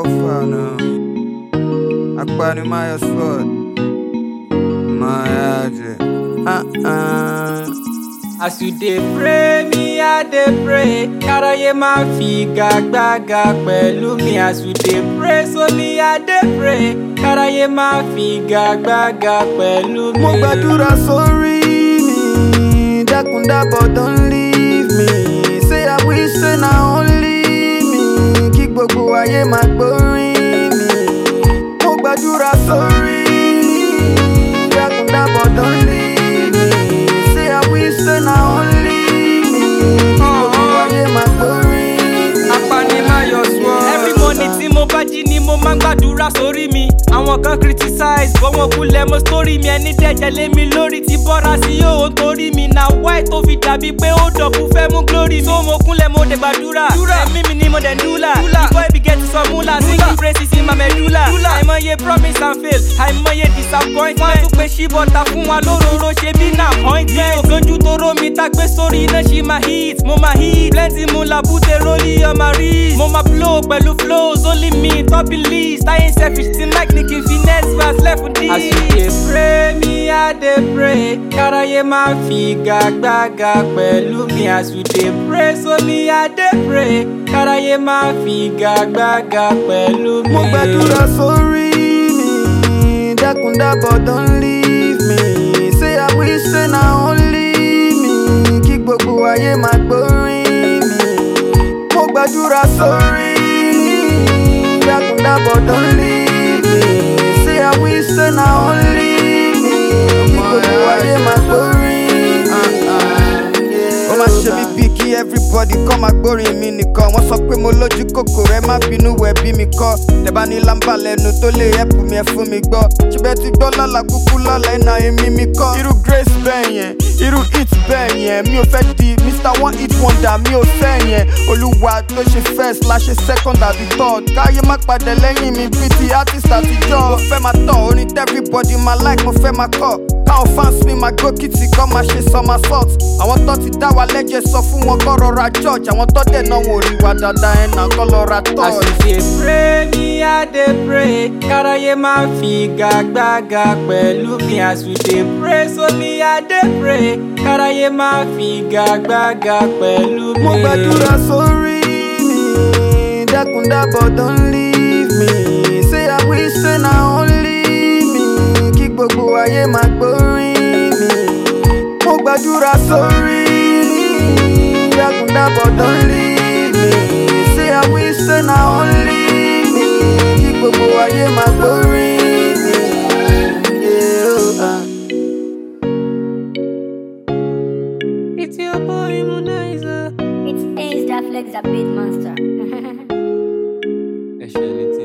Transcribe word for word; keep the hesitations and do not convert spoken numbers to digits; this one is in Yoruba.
far now. Akpani my sword. My agent. Uh-uh. As you dey pray, me I dey pray. Karaye ma fi gagbaga pẹ̀lú mi. As you dey pray, so me I dey pray. Karaye ma fi gagbaga pẹ̀lú mi. Mo gbàdúrà sórí mi, dákun dábọ̀ don't leave me. Say I wish say na only me, kí gbogbo ayé máa gbóríyìn mi. Mo gbàdúrà sórí mi, dákun dábọ̀ don't leave me. Say I wish say na only me, kí gbogbo ayé máa gbóríyìn mi. Apani máa yọ sùn. Every morning tí mo bá jí ni mo máa ń gbàdúrà sórí mi. Àwọn kan criticize bọ́ wọn kulẹ̀ mo story mi. Ẹni dẹ̀jẹ̀ lé mi lórí ti bọ́ra sí yóò torí mi. Na why tó fi dàbí pé ó dọ̀bù fẹ́ mú glory mi. So mo kúnlẹ̀ mo dẹ̀ gbàdúrà. Ẹ̀mí mi ni mo dẹ̀ dúlà. Before I begin to sọ múlà. Singing praises in my medulla. Àìmọye promise and fail. Àìmọye disappointment. Wọ́n tún pe ṣíbọ̀tà fún wa lóróró ṣe bí na appointment. Ògójú tó ró mi tá gbé sórí iná ṣì máa hit. Mo máa hit. Plenty mo la búte rolling on my wrist. Mo máa blow pẹ̀lú flows only me topping list. I ain't selfish till like Nicki finesse verse left with this. As you dey pray, me I dey pray. Karaye ma fi gagbaga pẹ̀lú mi. As you dey pray, so me I dey pray. Karaye ma fi gagbaga pẹ̀lú mi. Mo gbàdúrà sórí mi, dákun dábọ̀ don't leave me. Say I wish say na only me, kí gbogbo ayé máa gbóríyìn mi. Mo gbàdúrà sórí mi, dákun dábọ̀ don't leave me. Say I wish say na only me, kí gbogbo ayé máa gbóríyìn mi. Ó máa ṣe mí bí kí everybody kọ́ máa gbóríyìn mi nìkan. Wọ́n sọ pé mo lójú kòkòrò, ẹ má bínú wẹ̀ bí mi kọ́. Tẹ̀bá ní lámbà lẹ́nu tó lè help mi ẹ fún mi gbọ́. Ṣùgbọ́n ti gbọ́ lọ́la kúkú lọ́la iná èmi mi kọ́. Irú Grace bẹ́ẹ̀ yẹn, irú hit bẹ́ẹ̀ yẹn. Mi ò fẹ́ di Mister One Hit Wonder, mi ò fẹ́ yẹn. Olúwa tó ṣe first la ṣe second àbí third. Káyé má padà lẹ́yìn mi bíi ti artist àtijọ́. Mo fẹ́ máa tọ̀ orin everybody máa like, mo fẹ́ máa kọ́. Káwọn fans mi máa gbó kìtì kọ́ máa ṣe somersault. Àwọn tó ti dá wa lẹ́jẹ̀ sọ fún wọn kọ́ rọra church. Àwọn tó dẹ̀ náà wò rí wa dáadáa ẹ̀ náà kọ́ lọ ra touch. As you dey pray, me I dey pray. Karaye ma fi gagbaga pẹ̀lú mi. As you dey pray, so me I dey pray. Karaye ma fi gagbaga pẹ̀lú mi. Mo gbàdúrà sórí mi, dákun dábọ̀ don't leave me. Say I wish say na only me, kí gbogbo ayé máa gbóríyìn mi. Mo gbàdúrà sórí mi, dákun dábọ̀ don't leave me. Say I wish say na only me, kí gbogbo ayé máa gbóríyìn mi. Yeah, oh, uh. It's your boy Munizer. It's Ace that flex a beat monster. Actually,